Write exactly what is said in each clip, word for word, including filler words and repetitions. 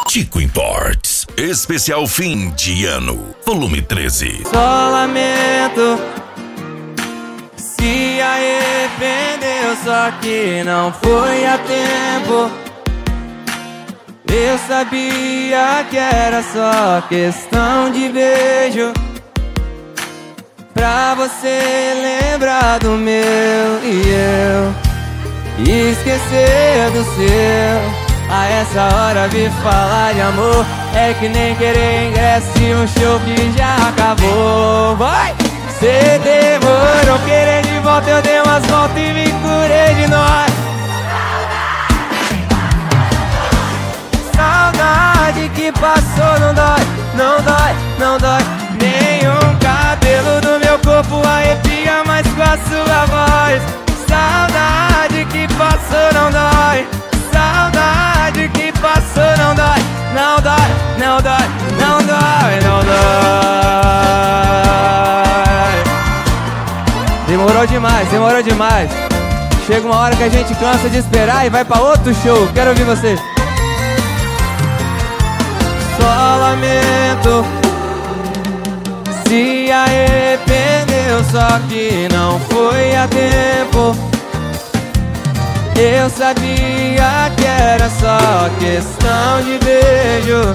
Chico Imports, especial fim de ano, volume treze. Só lamento, se arrependeu, só que não foi a tempo. Eu sabia que era só questão de beijo, pra você lembrar do meu e eu esquecer do seu. A essa hora vi falar de amor, é que nem querer ingresso em um show que já acabou. Vai! Cê demorou, querer de volta, eu dei umas voltas e me curei de nós. Saudade que passou não dói, não dói, não dói. Nenhum cabelo do meu corpo arrepia mais com a sua voz. Saudade que passou não dói, saudade que passou não dói, não dói, não dói, não dói, não dói. Demorou demais, demorou demais. Chega uma hora que a gente cansa de esperar e vai pra outro show. Quero ouvir você. Só lamento, se arrependeu, só que não foi a tempo. Eu sabia que era só questão de beijo,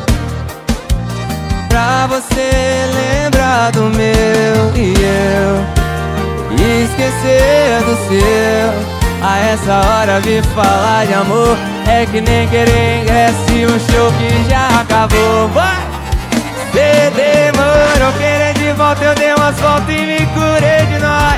pra você lembrar do meu e eu esquecer do seu. A essa hora vi falar de amor, é que nem querer ingresso em um show que já acabou. Vai! Cê demorou, querer de volta, eu dei umas voltas e me curei de nós.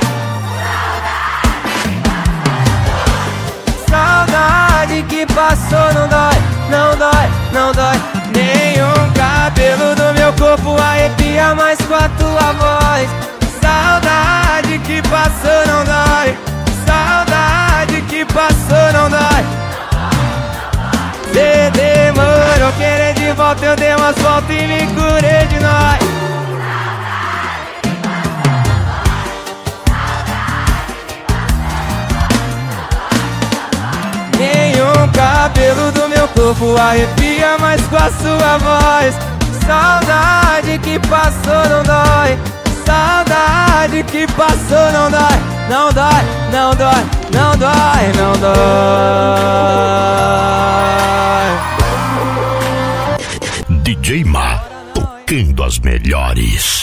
Saudade que passou não dói, não dói, não dói. Nenhum cabelo do meu corpo arrepia mais com a tua voz. Saudade que passou não dói, saudade que passou não dói. Cê demorou, querer de volta, eu dei umas voltas e me curei de nós. Nenhum cabelo do meu corpo arrepia mais com a sua voz. Saudade que passou não dói, saudade que passou não dói, não dói, não dói, não dói, não dói. D J Ma, tocando as melhores.